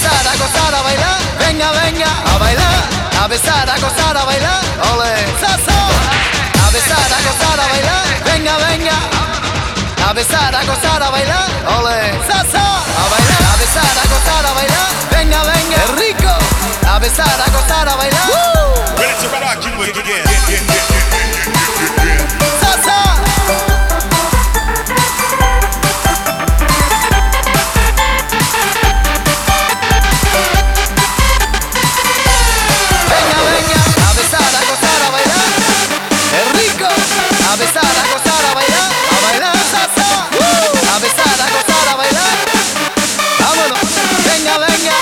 besar, a gozar, a bailar. Venga, venga, a bailar. A besar, a gozar, a bailar. Ole, saso. A besar, a gozar, a bailar. Venga, venga. A besar, a gozar, a bailar. Ole, saso. A bailar. A besar, a gozar, a bailar. Venga, venga. ¡Qué rico! A besar, a gozar, a bailar. Ready to rock you again. Saso. A besar, a gozar, a bailar, salsa. A besar, a gozar, a bailar. Vámonos, venga, venga.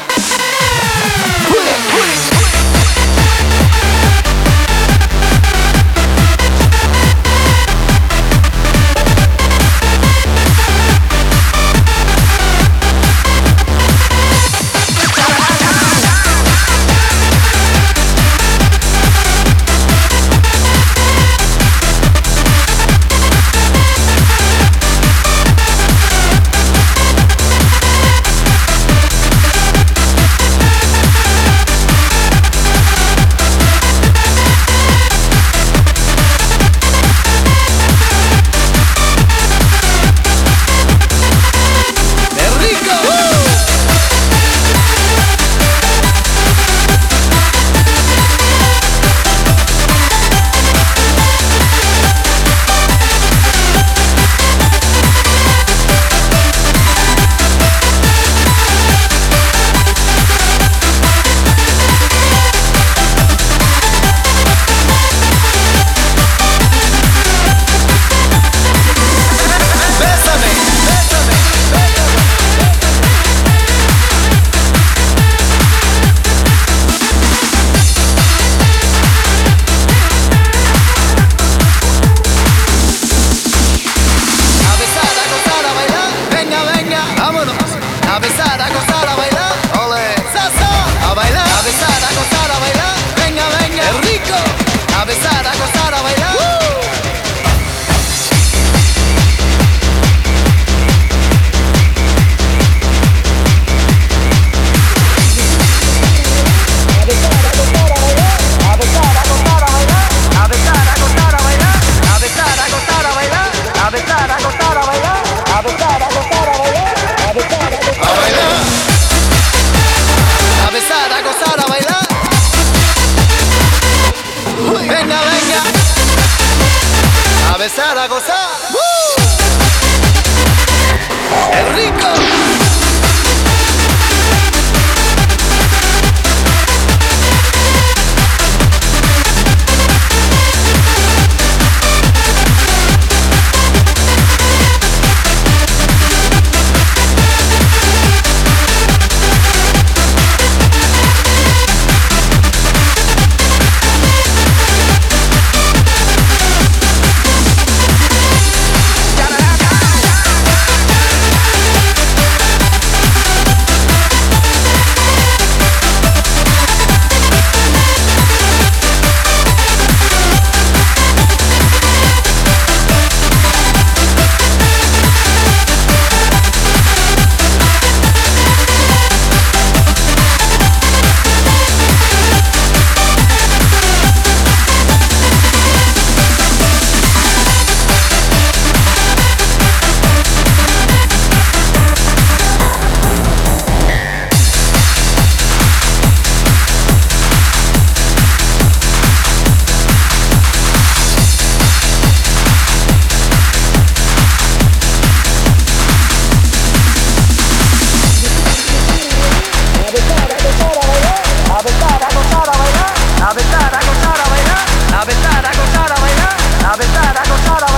A besar, a gozar, a bailar, ole, salsa, a bailar, a besar, a gozar, a bailar, venga, venga, es rico, a besar, a gozar, a bailar. A besar, a gozar, a bailar, a besar, a gozar, a bailar, a besar, a gozar, a bailar, a besar, a gozar, a bailar, a besar, a gozar, a bailar, a besar, a bailar. A besar, a gozar, a bailar. Venga, venga. A besar, a gozar. ¡Es rico! A besar, a gozar, a bailar, a besar, a gozar, a bailar, a besar, a gozar, a